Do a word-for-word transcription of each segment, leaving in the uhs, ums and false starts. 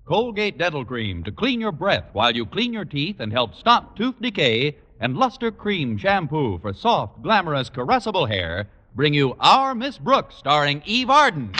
Colgate Dental Cream to clean your breath while you clean your teeth and help stop tooth decay, and Luster Cream Shampoo for soft, glamorous, caressable hair bring you Our Miss Brooks, starring Eve Arden.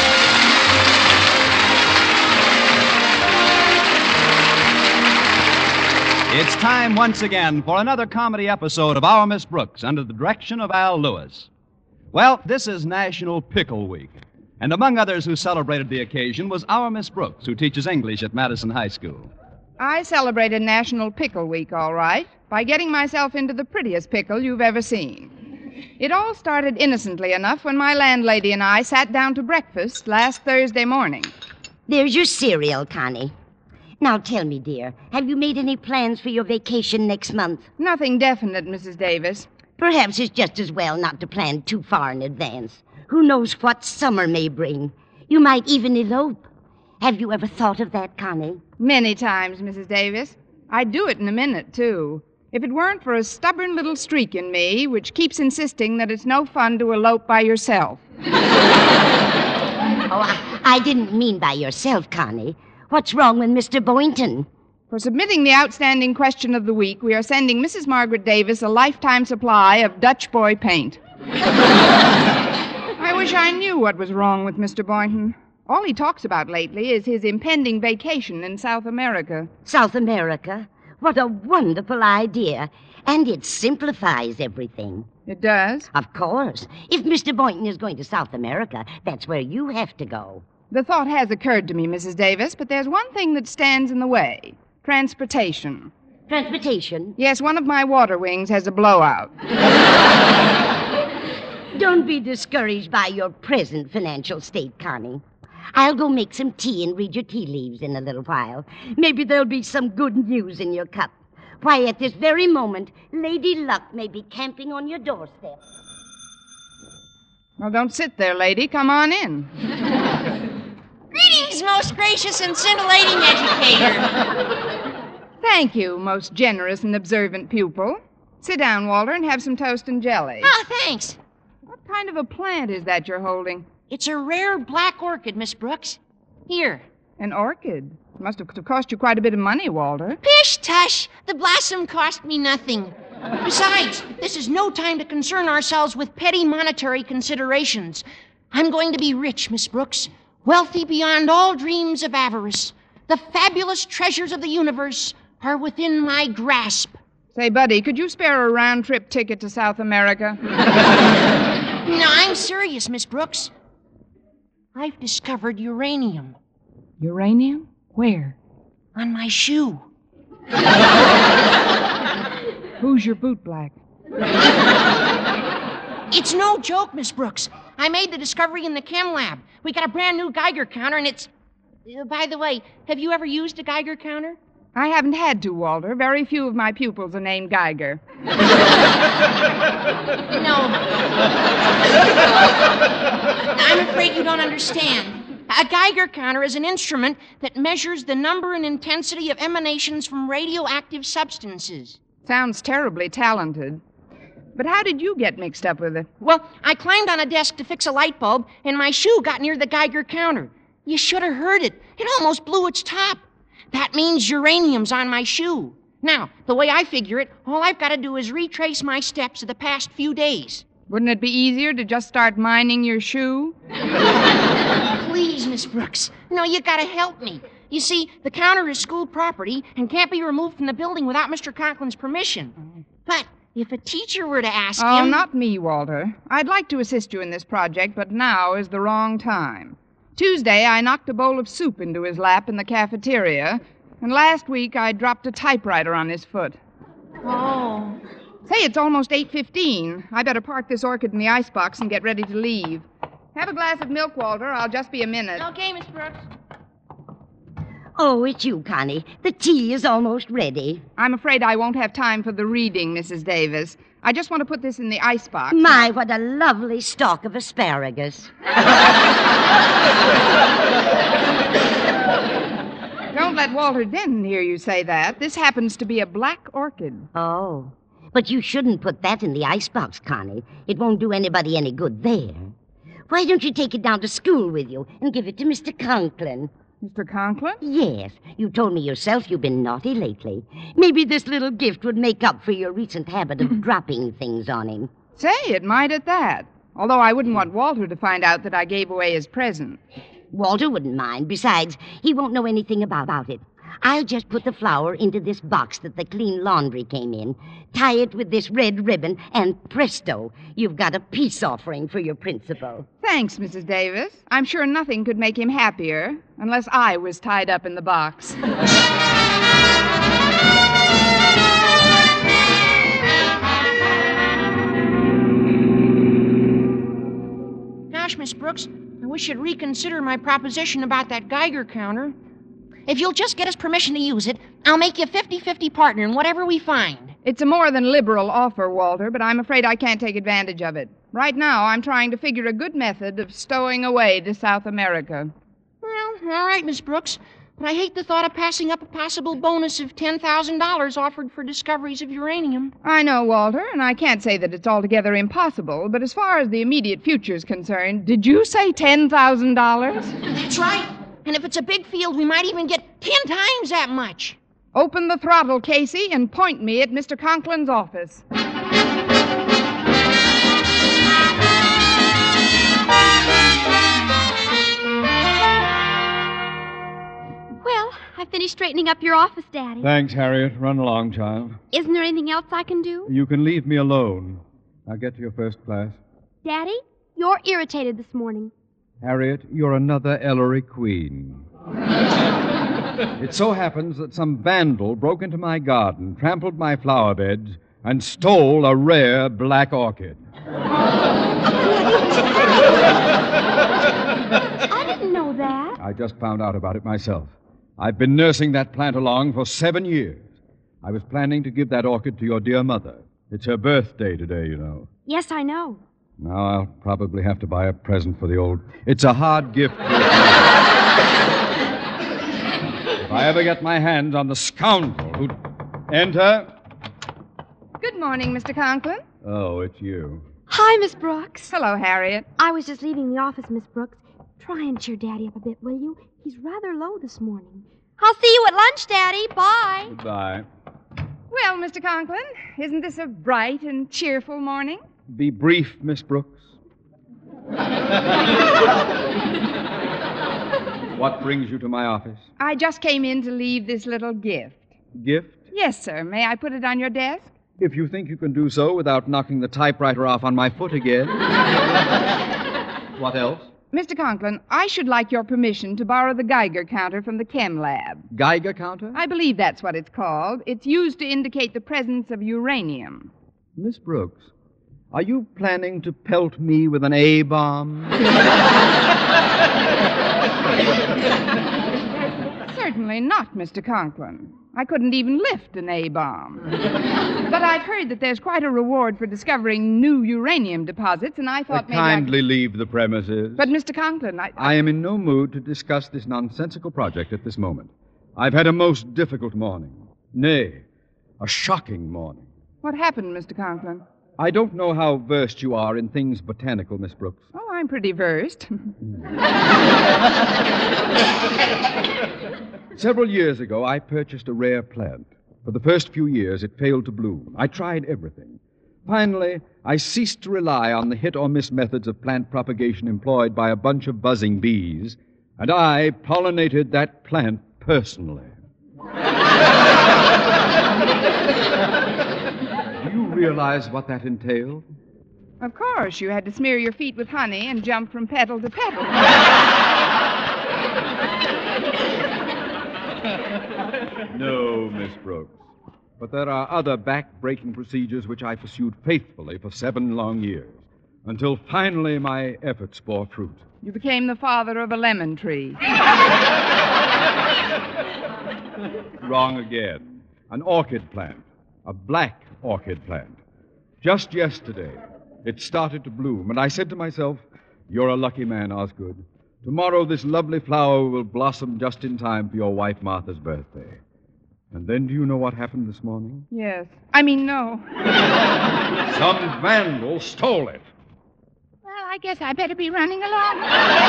It's time once again for another comedy episode of Our Miss Brooks under the direction of Al Lewis. Well, this is National Pickle Week. And among others who celebrated the occasion was our Miss Brooks, who teaches English at Madison High School. I celebrated National Pickle Week, all right, by getting myself into the prettiest pickle you've ever seen. It all started innocently enough when my landlady and I sat down to breakfast last Thursday morning. There's your cereal, Connie. Now tell me, dear, have you made any plans for your vacation next month? Nothing definite, Missus Davis. Perhaps it's just as well not to plan too far in advance. Who knows what summer may bring? You might even elope. Have you ever thought of that, Connie? Many times, Missus Davis. I'd do it in a minute, too, if it weren't for a stubborn little streak in me which keeps insisting that it's no fun to elope by yourself. Oh, I, I didn't mean by yourself, Connie. What's wrong with Mister Boynton? For submitting the outstanding question of the week, we are sending Missus Margaret Davis a lifetime supply of Dutch Boy paint. I wish I knew what was wrong with Mister Boynton. All he talks about lately is his impending vacation in South America. South America? What a wonderful idea. And it simplifies everything. It does? Of course. If Mister Boynton is going to South America, that's where you have to go. The thought has occurred to me, Missus Davis, but there's one thing that stands in the way. Transportation. Transportation? Yes, one of my water wings has a blowout. Don't be discouraged by your present financial state, Connie. I'll go make some tea and read your tea leaves in a little while. Maybe there'll be some good news in your cup. Why, at this very moment, Lady Luck may be camping on your doorstep. Well, don't sit there, lady. Come on in. Greetings, most gracious and scintillating educator. Thank you, most generous and observant pupil. Sit down, Walter, and have some toast and jelly. Ah, thanks. What kind of a plant is that you're holding? It's a rare black orchid, Miss Brooks. Here. An orchid? It must have cost you quite a bit of money, Walter. Pish tush! The blossom cost me nothing. Besides, this is no time to concern ourselves with petty monetary considerations. I'm going to be rich, Miss Brooks. Wealthy beyond all dreams of avarice. The fabulous treasures of the universe are within my grasp. Say, buddy, could you spare a round-trip ticket to South America? No, I'm serious, Miss Brooks. I've discovered uranium. Uranium? Where? On my shoe. Who's your bootblack? It's no joke, Miss Brooks. I made the discovery in the chem lab. We got a brand new Geiger counter, and it's... Uh, by the way, have you ever used a Geiger counter? I haven't had to, Walter. Very few of my pupils are named Geiger. No. I'm afraid you don't understand. A Geiger counter is an instrument that measures the number and intensity of emanations from radioactive substances. Sounds terribly talented. But how did you get mixed up with it? Well, I climbed on a desk to fix a light bulb, and my shoe got near the Geiger counter. You should have heard it. It almost blew its top. That means uranium's on my shoe. Now, the way I figure it, all I've got to do is retrace my steps of the past few days. Wouldn't it be easier to just start mining your shoe? Please, Miss Brooks. No, you got to help me. You see, the counter is school property and can't be removed from the building without Mister Conklin's permission. But if a teacher were to ask Oh, him... not me, Walter. I'd like to assist you in this project, but now is the wrong time. Tuesday, I knocked a bowl of soup into his lap in the cafeteria, and last week I dropped a typewriter on his foot. Oh. Say, it's almost eight fifteen. I better park this orchid in the icebox and get ready to leave. Have a glass of milk, Walter. I'll just be a minute. Okay, Miss Brooks. Oh, it's you, Connie. The tea is almost ready. I'm afraid I won't have time for the reading, Missus Davis. I just want to put this in the icebox. My, what a lovely stalk of asparagus. Don't let Walter Denton hear you say that. This happens to be a black orchid. Oh, but you shouldn't put that in the icebox, Connie. It won't do anybody any good there. Why don't you take it down to school with you and give it to Mister Conklin? Mister Conklin? Yes, you told me yourself you've been naughty lately. Maybe this little gift would make up for your recent habit of dropping things on him. Say, it might at that. Although I wouldn't want Walter to find out that I gave away his present. Walter wouldn't mind. Besides, he won't know anything about, about it. I'll just put the flower into this box that the clean laundry came in, tie it with this red ribbon, and presto, you've got a peace offering for your principal. Thanks, Missus Davis. I'm sure nothing could make him happier unless I was tied up in the box. Gosh, Miss Brooks, I wish you'd reconsider my proposition about that Geiger counter. If you'll just get us permission to use it, I'll make you a fifty-fifty partner in whatever we find. It's a more than liberal offer, Walter, but I'm afraid I can't take advantage of it. Right now, I'm trying to figure a good method of stowing away to South America. Well, all right, Miss Brooks, but I hate the thought of passing up a possible bonus of ten thousand dollars offered for discoveries of uranium. I know, Walter, and I can't say that it's altogether impossible, but as far as the immediate future is concerned, did you say ten thousand dollars? That's right. And if it's a big field, we might even get ten times that much. Open the throttle, Casey, and point me at Mister Conklin's office. Well, I finished straightening up your office, Daddy. Thanks, Harriet. Run along, child. Isn't there anything else I can do? You can leave me alone. Now get to your first class. Daddy, you're irritated this morning. Harriet, you're another Ellery Queen. It so happens that some vandal broke into my garden, trampled my flower beds, and stole a rare black orchid. I didn't know that. I just found out about it myself. I've been nursing that plant along for seven years. I was planning to give that orchid to your dear mother. It's her birthday today, you know. Yes, I know. Now I'll probably have to buy a present for the old... It's a hard gift. If I ever get my hands on the scoundrel who'd... Enter. Good morning, Mister Conklin. Oh, it's you. Hi, Miss Brooks. Hello, Harriet. I was just leaving the office, Miss Brooks. Try and cheer Daddy up a bit, will you? He's rather low this morning. I'll see you at lunch, Daddy. Bye. Goodbye. Well, Mister Conklin, isn't this a bright and cheerful morning? Be brief, Miss Brooks. What brings you to my office? I just came in to leave this little gift. Gift? Yes, sir. May I put it on your desk? If you think you can do so without knocking the typewriter off on my foot again. What else? Mister Conklin, I should like your permission to borrow the Geiger counter from the chem lab. Geiger counter? I believe that's what it's called. It's used to indicate the presence of uranium. Miss Brooks, are you planning to pelt me with an A-bomb? Certainly not, Mister Conklin. I couldn't even lift an A-bomb. But I've heard that there's quite a reward for discovering new uranium deposits, and I thought Uh, maybe kindly I could... leave the premises. But, Mister Conklin, I... I am in no mood to discuss this nonsensical project at this moment. I've had a most difficult morning. Nay, a shocking morning. What happened, Mister Conklin? I don't know how versed you are in things botanical, Miss Brooks. Oh, I'm pretty versed. Several years ago, I purchased a rare plant. For the first few years, it failed to bloom. I tried everything. Finally, I ceased to rely on the hit-or-miss methods of plant propagation employed by a bunch of buzzing bees, and I pollinated that plant personally. Do you realize what that entailed? Of course, you had to smear your feet with honey and jump from petal to petal. No, Miss Brooks. But there are other back-breaking procedures which I pursued faithfully for seven long years, until finally my efforts bore fruit. You became the father of a lemon tree. Wrong again. An orchid plant. A black orchid plant. Just yesterday, it started to bloom, and I said to myself, "You're a lucky man, Osgood. Tomorrow this lovely flower will blossom just in time for your wife Martha's birthday." And then do you know what happened this morning? Yes. I mean, no. Some vandal stole it. Well, I guess I better be running along.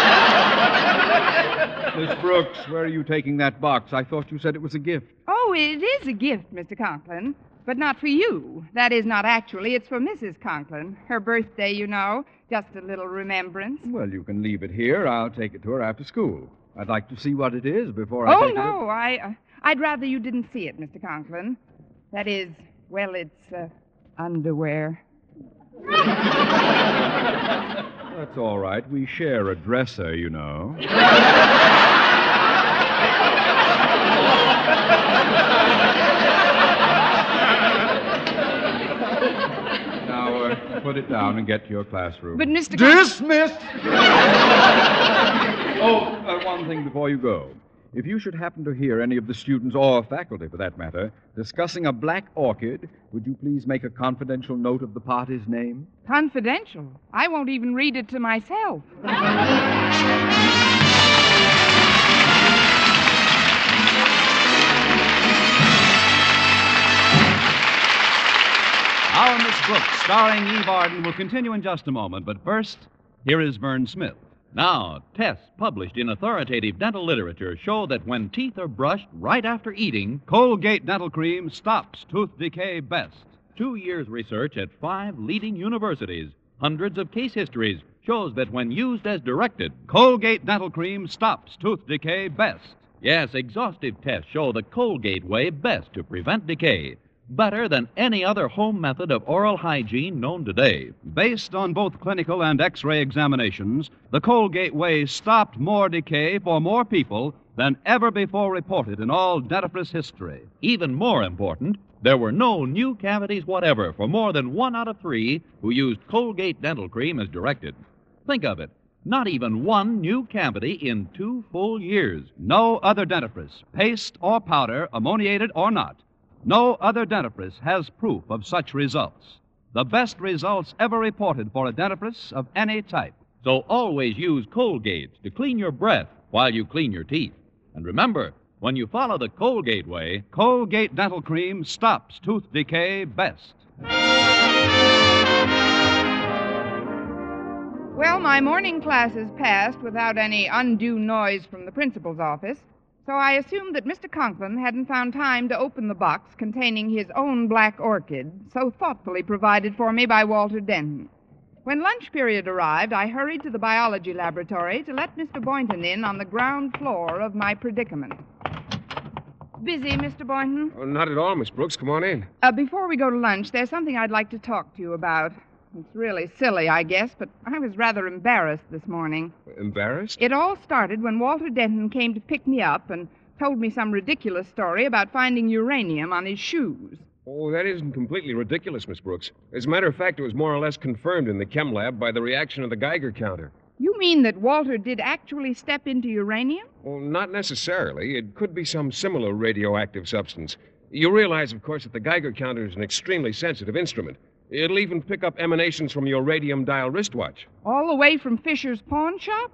Miss Brooks, where are you taking that box? I thought you said it was a gift. Oh, it is a gift, Mister Conklin, but not for you. That is, not actually. It's for Missus Conklin. Her birthday, you know. Just a little remembrance. Well, you can leave it here. I'll take it to her after school. I'd like to see what it is before I Oh, take no, I, uh, I'd rather you didn't see it, Mister Conklin. That is, well, it's uh, underwear. That's all right. We share a dresser, you know. Now, uh, put it down and get to your classroom. But, Mister Conklin... Dismissed! Oh, uh, one thing before you go. If you should happen to hear any of the students, or faculty for that matter, discussing a black orchid, would you please make a confidential note of the party's name? Confidential. I won't even read it to myself. Our Miss Brooks, starring Eve Arden, will continue in just a moment. But first, here is Vern Smith. Now, tests published in authoritative dental literature show that when teeth are brushed right after eating, Colgate Dental Cream stops tooth decay best. two years' research at five leading universities, hundreds of case histories, shows that when used as directed, Colgate Dental Cream stops tooth decay best. yes, exhaustive tests show the Colgate way best to prevent decay. Better than any other home method of oral hygiene known today. Based on both clinical and X-ray examinations, the Colgate way stopped more decay for more people than ever before reported in all dentifrice history. Even more important, there were no new cavities whatever for more than one out of three who used Colgate Dental Cream as directed. Think of it. Not even one new cavity in two full years. No other dentifrice, paste or powder, ammoniated or not, no other dentifrice has proof of such results. The best results ever reported for a dentifrice of any type. So always use Colgate to clean your breath while you clean your teeth. And remember, when you follow the Colgate way, Colgate Dental Cream stops tooth decay best. Well, my morning classes passed without any undue noise from the principal's office, so I assumed that Mister Conklin hadn't found time to open the box containing his own black orchid, so thoughtfully provided for me by Walter Denton. When lunch period arrived, I hurried to the biology laboratory to let Mister Boynton in on the ground floor of my predicament. Busy, Mister Boynton? Oh, not at all, Miss Brooks. Come on in. Uh, before we go to lunch, there's something I'd like to talk to you about. It's really silly, I guess, but I was rather embarrassed this morning. Embarrassed? It all started when Walter Denton came to pick me up and told me some ridiculous story about finding uranium on his shoes. Oh, that isn't completely ridiculous, Miss Brooks. As a matter of fact, it was more or less confirmed in the chem lab by the reaction of the Geiger counter. You mean that Walter did actually step into uranium? Well, not necessarily. It could be some similar radioactive substance. You realize, of course, that the Geiger counter is an extremely sensitive instrument. It'll even pick up emanations from your radium dial wristwatch. All the way from Fisher's pawn shop?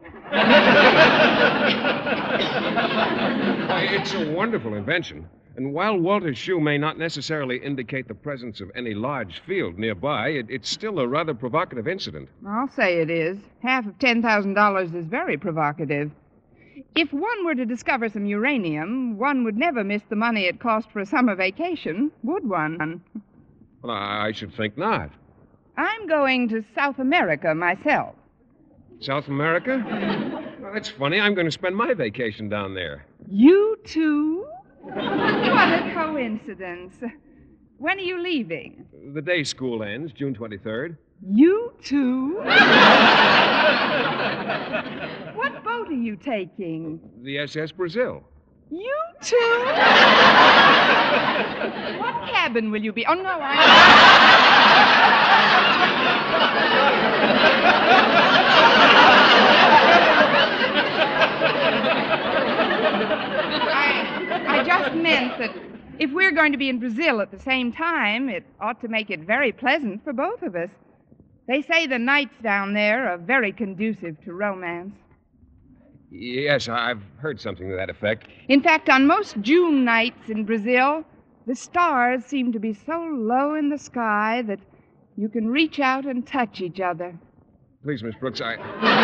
It's a wonderful invention. And while Walter's shoe may not necessarily indicate the presence of any large field nearby, it, it's still a rather provocative incident. I'll say it is. Half of ten thousand dollars is very provocative. If one were to discover some uranium, one would never miss the money it cost for a summer vacation, would one? Well, I should think not. I'm going to South America myself. South America? Well, that's funny. I'm going to spend my vacation down there. You too? What a coincidence. When are you leaving? The day school ends, June twenty-third. You too? What boat are you taking? The S S Brazil. You too? What cabin will you be? Oh, no, I... I, I just meant that if we're going to be in Brazil at the same time, it ought to make it very pleasant for both of us. They say the nights down there are very conducive to romance. Yes, I've heard something to that effect. In fact, on most June nights in Brazil, the stars seem to be so low in the sky that you can reach out and touch each other. Please, Miss Brooks, I.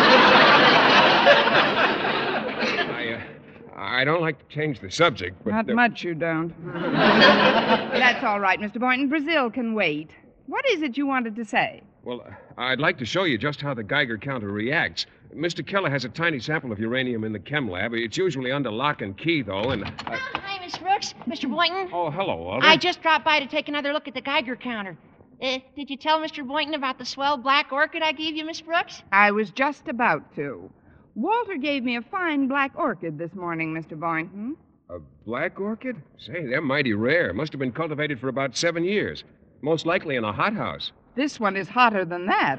I, uh, I don't like to change the subject, but. Not uh, much you don't. That's all right, Mister Boynton. Brazil can wait. What is it you wanted to say? Well, I'd like to show you just how the Geiger counter reacts. Mister Keller has a tiny sample of uranium in the chem lab. It's usually under lock and key, though, and. Uh... Hi, Miss Brooks. Mister Boynton. Oh, hello, Walter. I just dropped by to take another look at the Geiger counter. Uh, did you tell Mister Boynton about the swell black orchid I gave you, Miss Brooks? I was just about to. Walter gave me a fine black orchid this morning, Mister Boynton. A black orchid? Say, they're mighty rare. Must have been cultivated for about seven years. Most likely in a hothouse. This one is hotter than that.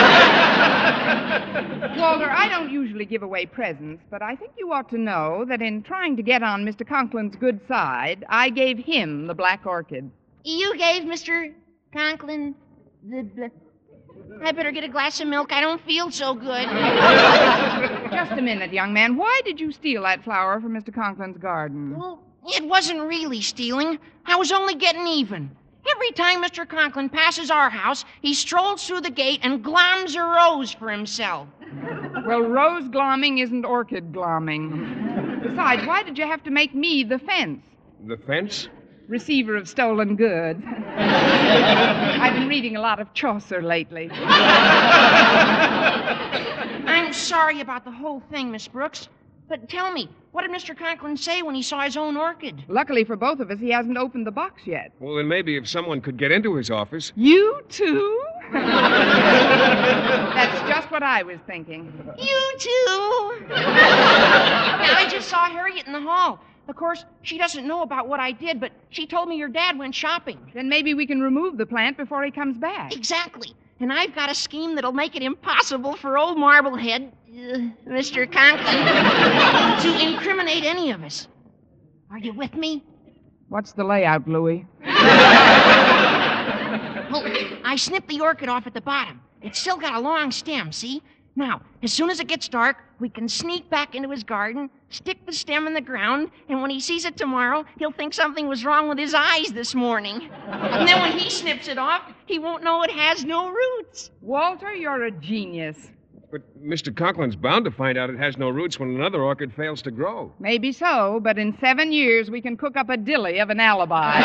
Walter, I don't usually give away presents, but I think you ought to know that in trying to get on Mister Conklin's good side, I gave him the black orchid. You gave Mister Conklin the... bl- I better get a glass of milk. I don't feel so good. Just a minute, young man. Why did you steal that flower from Mister Conklin's garden? Well, it wasn't really stealing. I was only getting even. Every time Mister Conklin passes our house, he strolls through the gate and gloms a rose for himself. Well, rose glomming isn't orchid glomming. Besides, why did you have to make me the fence? The fence? Receiver of stolen goods. I've been reading a lot of Chaucer lately. I'm sorry about the whole thing, Miss Brooks. But tell me, what did Mister Conklin say when he saw his own orchid? Luckily for both of us, he hasn't opened the box yet. Well, then maybe if someone could get into his office. You too? That's just what I was thinking. You too? I just saw Harriet in the hall. Of course, she doesn't know about what I did, but she told me your dad went shopping. Then maybe we can remove the plant before he comes back. Exactly. And I've got a scheme that'll make it impossible for old Marblehead, uh, Mister Conklin, to incriminate any of us. Are you with me? What's the layout, Louis? Well, I snipped the orchid off at the bottom. It's still got a long stem, see? Now, as soon as it gets dark, we can sneak back into his garden, stick the stem in the ground, and when he sees it tomorrow, he'll think something was wrong with his eyes this morning. And then when he snips it off, he won't know it has no roots. Walter, you're a genius. But Mister Conklin's bound to find out it has no roots when another orchid fails to grow. Maybe so, but in seven years, we can cook up a dilly of an alibi.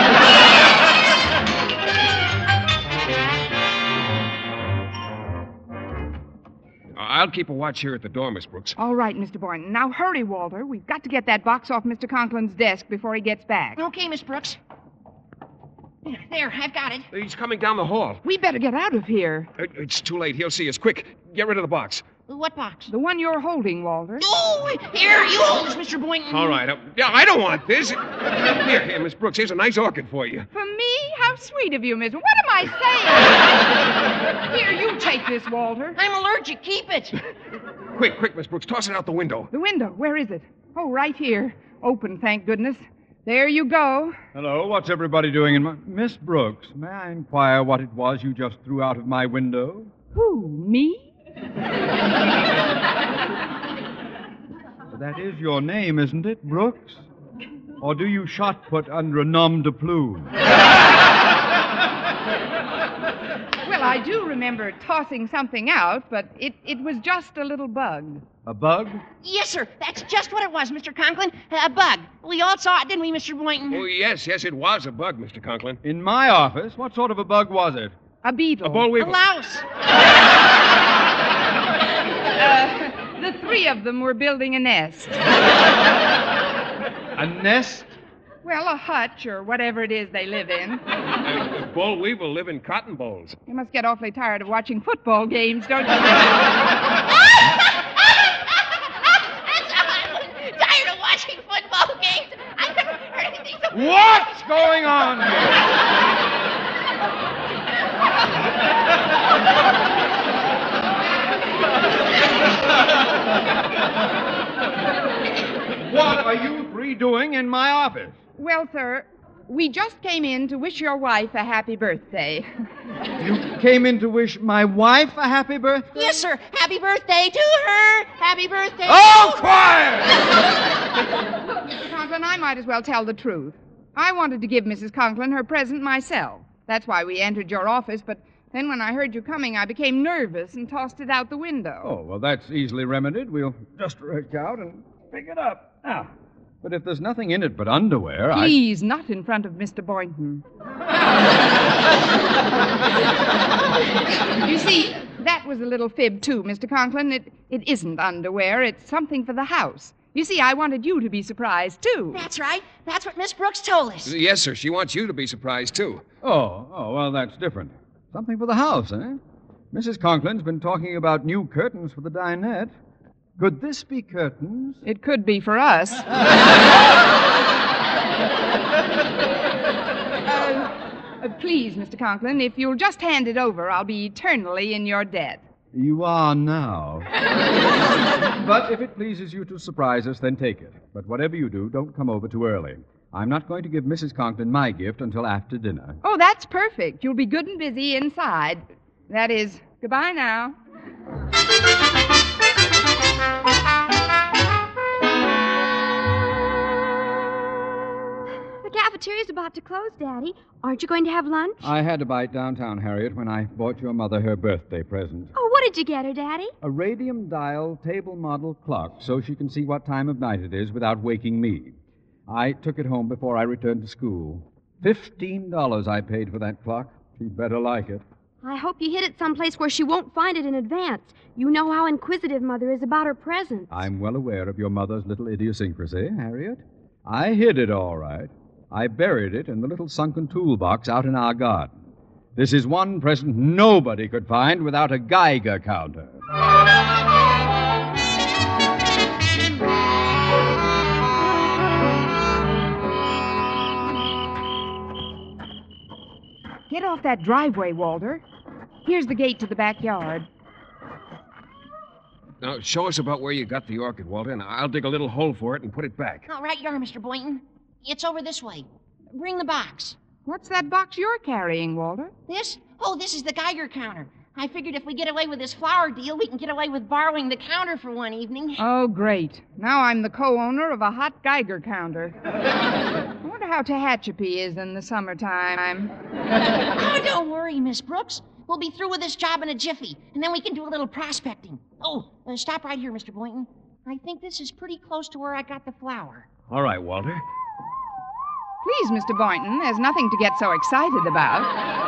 I'll keep a watch here at the door, Miss Brooks. All right, Mister Boynton. Now hurry, Walter. We've got to get that box off Mister Conklin's desk before he gets back. Okay, Miss Brooks. There, I've got it. He's coming down the hall. We better get out of here. It- It's too late. He'll see us. Quick, get rid of the box. What box? The one you're holding, Walter. Oh, here, you hold this, Mister Boynton. All right. Uh, yeah, I don't want this. Here, here, Miss Brooks, here's a nice orchid for you. For me? How sweet of you, Miss. What am I saying? Here, you take this, Walter. I'm allergic. Keep it. Quick, quick, Miss Brooks, toss it out the window. The window. Where is it? Oh, right here. Open, thank goodness. There you go. Hello, what's everybody doing in my... Miss Brooks, may I inquire what it was you just threw out of my window? Who, me? That is your name, isn't it, Brooks? Or do you shot put under a nom de plume? Well, I do remember tossing something out, but it, it was just a little bug. A bug? Yes, sir. That's just what it was, Mister Conklin. A bug. We all saw it, didn't we, Mister Boynton? Oh, yes, yes, it was a bug, Mister Conklin. In my office? What sort of a bug was it? A beetle. A boll A weevil. louse. Uh, the three of them were building a nest. A nest? Well, a hutch or whatever it is they live in. Uh, boll weevil live in cotton bolls. You must get awfully tired of watching football games, don't you? Tired of watching football games. I've never heard anything so... What's going on here? What are you three doing in my office? Well, sir, we just came in to wish your wife a happy birthday. You came in to wish my wife a happy birthday? Yes, sir. Happy birthday to her. Happy birthday. Oh, quiet! Mister Conklin, I might as well tell the truth. I wanted to give Missus Conklin her present myself. That's why we entered your office, but Then when I heard you coming, I became nervous and tossed it out the window. Oh, well, that's easily remedied. We'll just reach out and pick it up. Now, but if there's nothing in it but underwear, I... Please, not in front of Mister Boynton. You see, that was a little fib, too, Mister Conklin. It, it isn't underwear. It's something for the house. You see, I wanted you to be surprised, too. That's right. That's what Miss Brooks told us. Yes, sir. She wants you to be surprised, too. Oh, oh, well, that's different. Something for the house, eh? Missus Conklin's been talking about new curtains for the dinette. Could this be curtains? It could be for us. uh, uh, please, Mister Conklin, if you'll just hand it over, I'll be eternally in your debt. You are now. But if it pleases you to surprise us, then take it. But whatever you do, don't come over too early. I'm not going to give Missus Conklin my gift until after dinner. Oh, that's perfect. You'll be good and busy inside. That is, goodbye now. The cafeteria's about to close, Daddy. Aren't you going to have lunch? I had to bite downtown, Harriet, when I bought your mother her birthday present. Oh, what did you get her, Daddy? A radium dial table model clock so she can see what time of night it is without waking me. I took it home before I returned to school. Fifteen dollars I paid for that clock. She'd better like it. I hope you hid it someplace where she won't find it in advance. You know how inquisitive Mother is about her presents. I'm well aware of your mother's little idiosyncrasy, Harriet. I hid it all right. I buried it in the little sunken toolbox out in our garden. This is one present nobody could find without a Geiger counter. Get off that driveway, Walter. Here's the gate to the backyard. Now, show us about where you got the orchid, Walter, and I'll dig a little hole for it and put it back. All right, you are, Mister Boynton. It's over this way. Bring the box. What's that box you're carrying, Walter? This? Oh, this is the Geiger counter. I figured if we get away with this flower deal, we can get away with borrowing the counter for one evening. Oh, great. Now I'm the co-owner of a hot Geiger counter. I wonder how Tehachapi is in the summertime. Oh, don't worry, Miss Brooks. We'll be through with this job in a jiffy, and then we can do a little prospecting. Oh, uh, stop right here, Mister Boynton. I think this is pretty close to where I got the flower. All right, Walter. Please, Mister Boynton, there's nothing to get so excited about.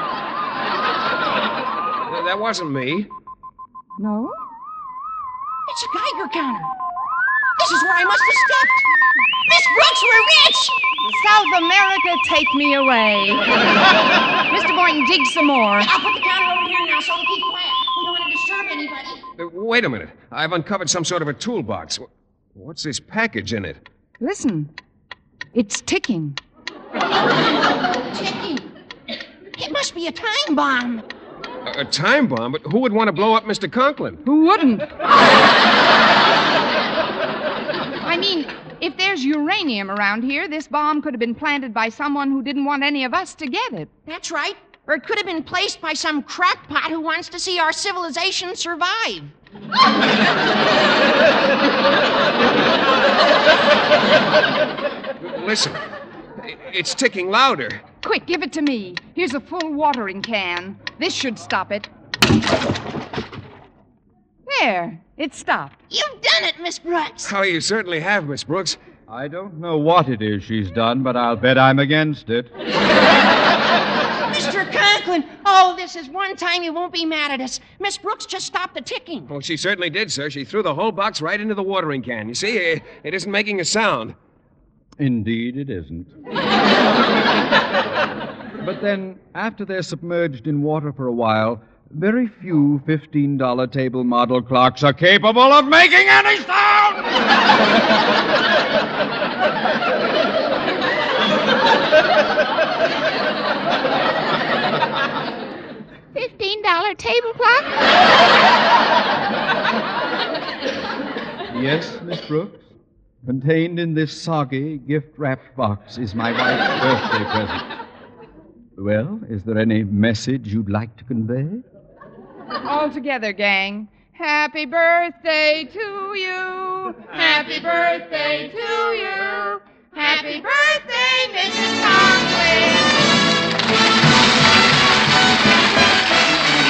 Uh, that wasn't me. No? It's a Geiger counter. This is where I must have stepped. Miss Brooks, we're rich! South America, take me away. Mister Boynton, dig some more. I'll put the counter over here now, so we'll keep quiet. We don't want to disturb anybody. Uh, wait a minute. I've uncovered some sort of a toolbox. What's this package in it? Listen. It's ticking. Ticking. It must be a time bomb. A, a time bomb? But who would want to blow up Mister Conklin? Who wouldn't? I mean, if there's uranium around here, this bomb could have been planted by someone who didn't want any of us to get it. That's right. Or it could have been placed by some crackpot who wants to see our civilization survive. Listen, it's ticking louder. Quick, give it to me. Here's a full watering can. This should stop it. There, it stopped. You've done it, Miss Brooks. Oh, you certainly have, Miss Brooks. I don't know what it is she's done, but I'll bet I'm against it. Mister Conklin, oh, this is one time you won't be mad at us. Miss Brooks just stopped the ticking. Well, she certainly did, sir. She threw the whole box right into the watering can. You see, it, it isn't making a sound. Indeed, it isn't. But then, after they're submerged in water for a while, very few fifteen dollar table model clocks are capable of making any sound! fifteen dollar table clock? Yes, Miss Brooks? Contained in this soggy, gift-wrapped box is my wife's birthday present. Well, is there any message you'd like to convey? All together, gang. Happy birthday to you. Happy birthday to you. Happy birthday, Missus Conklin.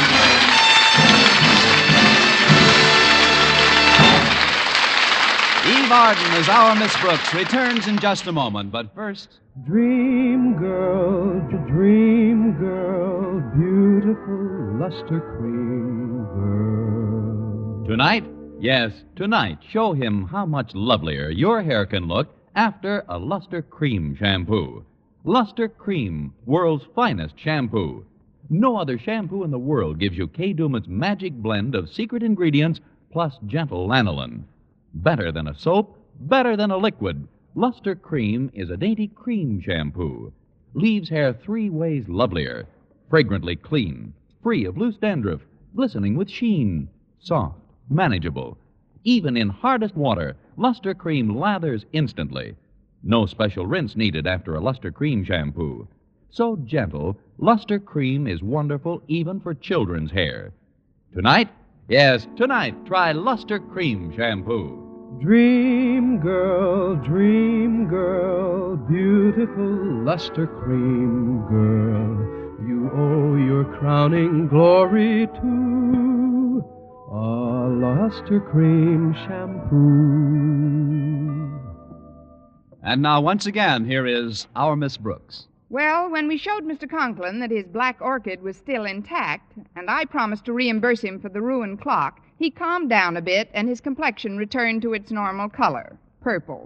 Arden as our Miss Brooks returns in just a moment. But first. Dream girl, dream girl, beautiful luster cream girl. Tonight, yes, tonight, show him how much lovelier your hair can look after a Luster Cream shampoo. Luster Cream, world's finest shampoo. No other shampoo in the world gives you Kay Daumit's magic blend of secret ingredients plus gentle lanolin. Better than a soap, better than a liquid. Luster Cream is a dainty cream shampoo. Leaves hair three ways lovelier. Fragrantly clean, free of loose dandruff, glistening with sheen. Soft, manageable. Even in hardest water, Luster Cream lathers instantly. No special rinse needed after a Luster Cream shampoo. So gentle, Luster Cream is wonderful even for children's hair. Tonight, yes, tonight, try Luster Cream shampoo. Dream girl, dream girl, beautiful luster cream girl, you owe your crowning glory to a luster cream shampoo. And now, once again, here is our Miss Brooks. Well, when we showed Mister Conklin that his black orchid was still intact, and I promised to reimburse him for the ruined clock, he calmed down a bit and his complexion returned to its normal color, purple.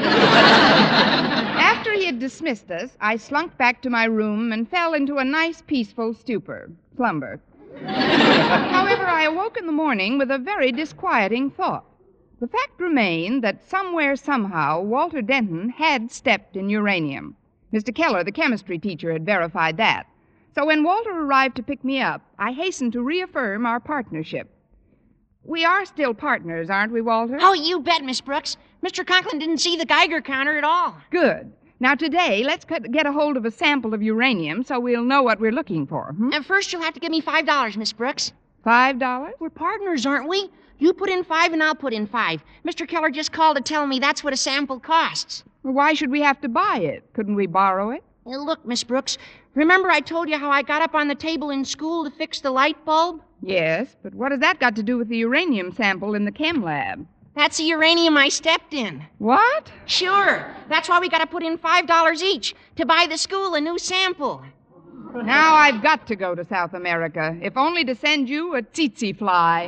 After he had dismissed us, I slunk back to my room and fell into a nice, peaceful stupor, slumber. However, I awoke in the morning with a very disquieting thought. The fact remained that somewhere, somehow, Walter Denton had stepped in uranium. Mister Keller, the chemistry teacher, had verified that. So when Walter arrived to pick me up, I hastened to reaffirm our partnership. We are still partners, aren't we, Walter? Oh, you bet, Miss Brooks. Mister Conklin didn't see the Geiger counter at all. Good. Now, today, let's get a hold of a sample of uranium so we'll know what we're looking for. Hmm? And first, you'll have to give me five dollars, Miss Brooks. Five dollars? We're partners, aren't we? You put in five and I'll put in five. Mister Keller just called to tell me that's what a sample costs. Well, why should we have to buy it? Couldn't we borrow it? Hey, look, Miss Brooks, remember I told you how I got up on the table in school to fix the light bulb? Yes, but what has that got to do with the uranium sample in the chem lab? That's the uranium I stepped in. What? Sure. That's why we got to put in five dollars each to buy the school a new sample. Now I've got to go to South America, if only to send you a tsetse fly.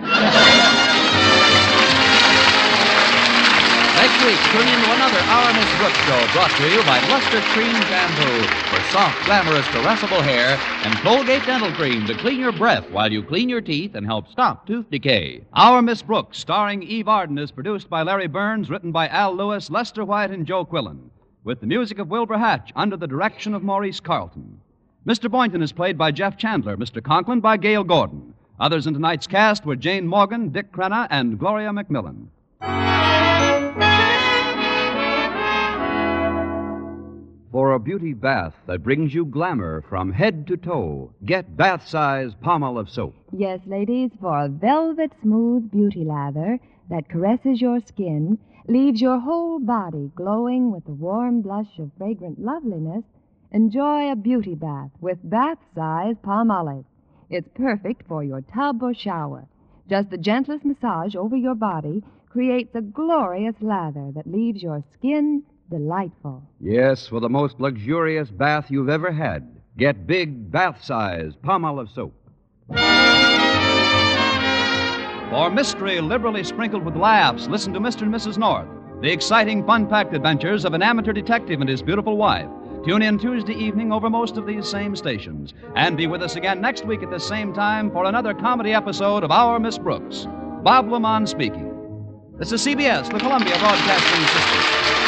Next week, tune in to another Our Miss Brooks show brought to you by Luster Cream Shampoo for soft, glamorous, caressable hair and Colgate Dental Cream to clean your breath while you clean your teeth and help stop tooth decay. Our Miss Brooks, starring Eve Arden, is produced by Larry Burns, written by Al Lewis, Lester White, and Joe Quillen, with the music of Wilbur Hatch under the direction of Maurice Carlton. Mister Boynton is played by Jeff Chandler, Mister Conklin by Gail Gordon. Others in tonight's cast were Jane Morgan, Dick Crenna, and Gloria McMillan. For a beauty bath that brings you glamour from head to toe, get bath-size Palmolive soap. Yes, ladies, for a velvet smooth beauty lather that caresses your skin, leaves your whole body glowing with the warm blush of fragrant loveliness, enjoy a beauty bath with bath-size Palmolive. It's perfect for your tub or shower. Just the gentlest massage over your body creates a glorious lather that leaves your skin delightful. Yes, for the most luxurious bath you've ever had, get big bath-size Palmolive soap. For mystery liberally sprinkled with laughs, listen to Mister and Missus North, the exciting, fun-packed adventures of an amateur detective and his beautiful wife. Tune in Tuesday evening over most of these same stations. And be with us again next week at the same time for another comedy episode of Our Miss Brooks. Bob Lamont speaking. This is C B S, the Columbia Broadcasting System.